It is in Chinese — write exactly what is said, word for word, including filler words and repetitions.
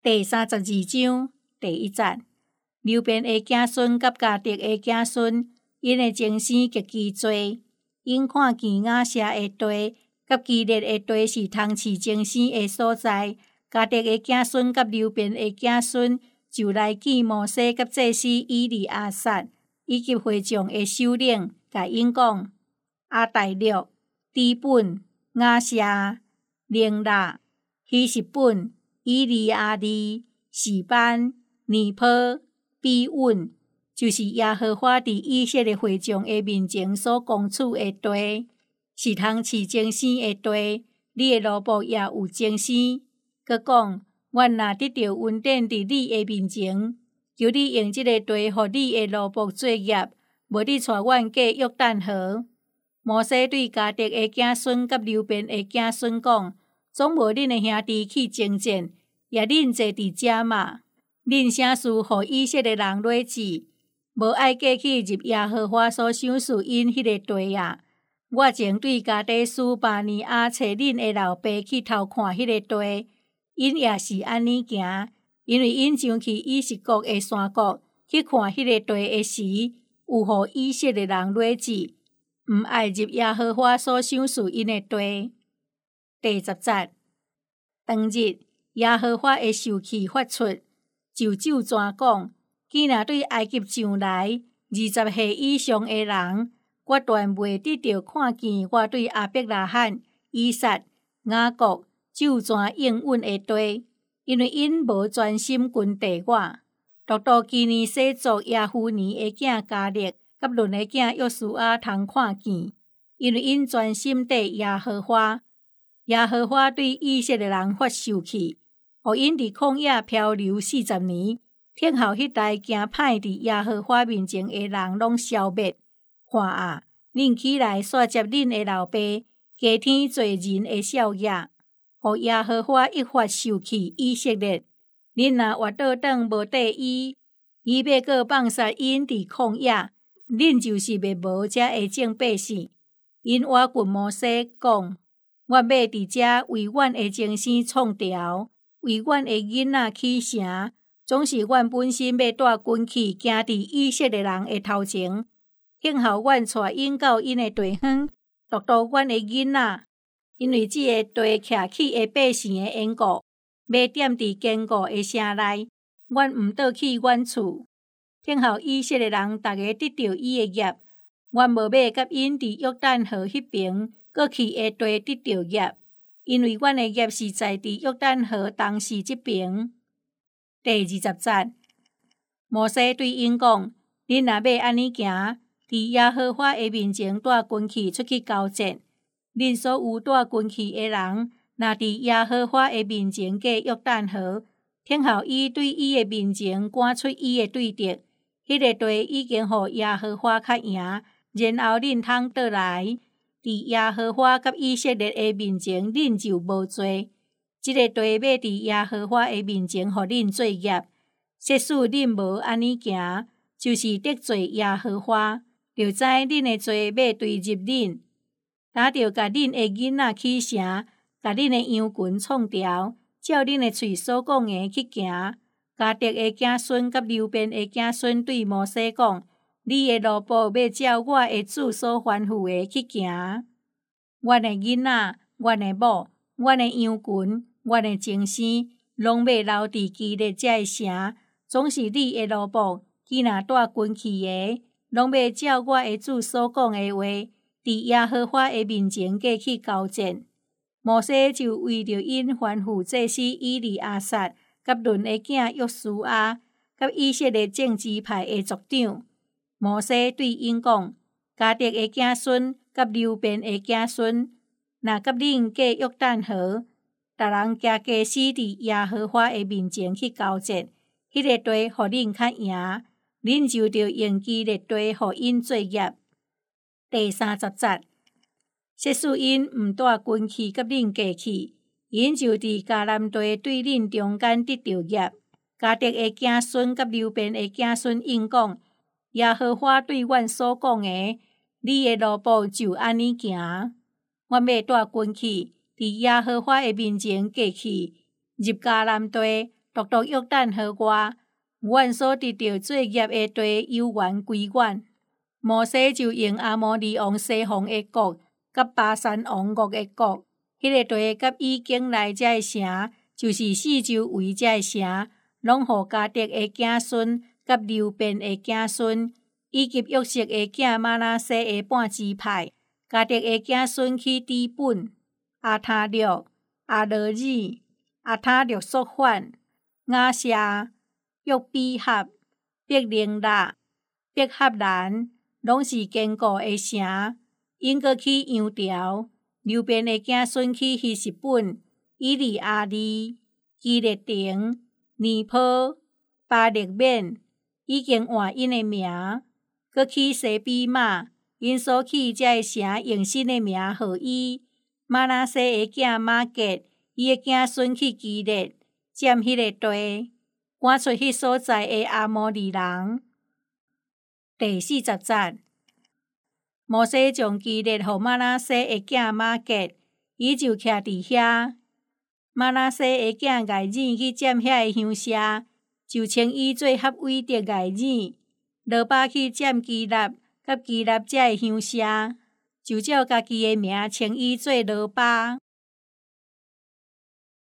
第三十二章第一节，刘辩的子孙甲迦得的子孙，因的情生极其多。因看见亚舍的地，甲基列的地是通饲情生的所在。迦得的子孙甲刘辩的子孙就来见摩西甲祭司以利亚撒，以及会众的首领，甲因讲：阿大略、低本、亚舍、宁纳、希实本、以利阿利、示班、尼坡、比稳，就是耶和华伫以色列会众的面前所公处的地，是通饲精生的地。你的奴仆也有精生。佮讲，阮若得到恩典伫你的面前，求你用这个地，互你的奴仆作业，无你带阮过约旦河。摩西对迦得的子孙甲流便的子孙讲：总无恁的兄弟去征战，也恁坐伫遮嘛？恁啥事互以色列人落志？无爱过去入耶和华所赏赐因迄个地啊！我前对迦得斯巴尼亚找恁的老爸去偷看迄个地，因也是安尼行，因为因上去以实国的山谷去看迄个地的时，有互以色列人落志，毋爱入耶和华所赏赐因的地。第十节，当日耶和华的受气发出，就咒詛讲：既若对埃及上来二十岁以上的人，我断袂得到看见我对亚伯拉罕、以撒、雅各咒詛应允的地，因为因无专心跟地我。独独基尼洗族耶夫尼的囝迦勒，甲伦的囝约书亚通看见，因为因专心地耶和华。耶和华对以色列人发受气，互因伫旷野漂流四十年，天后迄代行歹伫耶和华面前的人拢消灭。看啊，恁起来煞接恁的老爸，加添做人的少爷，互耶和华一发受气以色列。恁若活倒转无缀伊，伊要阁放杀因伫旷野，恁就是灭无遮会种百姓。因我滚摩西讲：我要伫遮为阮的情生创条，为阮的囡仔起城，总是阮本身要带军去行伫以色列人的头前，幸好阮带因到因的地方，独独阮的囡仔，因为这个地徛起的百姓的缘故，要踮伫坚固的城内，阮毋倒去阮厝。幸好以色列人逐个得到伊的业，阮无要甲因伫约旦河迄边过去的地得到业，因为阮的业是在伫约旦河东西这边。第二十节，摩西对因讲：恁若要安尼行，伫耶和华的面前带军器出去交战，恁所有带军器的人，若伫耶和华的面前过约旦河，听候伊对伊的面前赶出伊的对敌，迄、那个地已经互耶和华较赢，然后恁通倒来，伫耶和华甲以色列的面前，恁就无罪。这个地要伫耶和华的面前，互恁作业。即使恁无安尼行，就是得罪耶和华，就知恁的罪要对入恁。打着甲恁的囡仔起城，甲恁的羊群创条，照恁的喙所讲的去行。迦得的子孙甲流便的子孙对摩西讲：你的奴仆要照我的主所吩咐的去行。阮的囡仔、阮的某、阮的羊群、阮的情生，拢要留伫基列遮的城，总是你的奴仆。既若带军器的，拢要照我的主所讲的话，伫耶和华的面前过去交战。摩西就为着因吩咐祭司以利亚撒，甲伦的囝约书亚，甲以色列政治派的族长。摩西对因讲：迦得的子孙甲流便的子孙，若甲恁过约旦河，逐人加加死伫耶和华的面前去交战，迄、那个地互恁较赢，恁就着用基列地互因作业。第三十节，即使因毋带军器甲恁过去，因就伫迦南地对恁中间得到业。迦得的子孙甲流便的子孙应讲：耶和华对阮所讲的，你的奴仆就安尼行。阮要带军器，伫耶和华的面前过去，入迦南地， 独独约旦河外，阮所得到作业的地有缘归阮。摩西就用阿摩利王西宏的国，甲巴珊王国的国，迄、那个地甲已经来遮的城，就是四周围遮的城，拢互迦得的子孙甲流便的子孙，以及约瑟的囝玛拿西的半支派。迦得的子孙去底本、阿他略、阿罗珥、阿他略朔反、雅舍、约比哈、伯宁拉、伯哈兰，拢是坚固的城。因阁去羊条，流便的子孙去希实本、以利阿利、基列亭、尼坡、巴勒免，已经换因的名。阁去西比玛，因所去遮的城用新的名号伊。玛拿西的囝马吉，伊的子孙去基列，占迄个地，赶出迄所在的阿摩利人。第四十节，摩西将基列互玛拿西的囝马吉，伊就徛伫遐。玛拿西的囝睚珥去占遐的乡舍，就称伊做合伟的睚珥。罗巴去占基纳，甲基纳遮的乡舍，就照家己的名称伊做罗巴。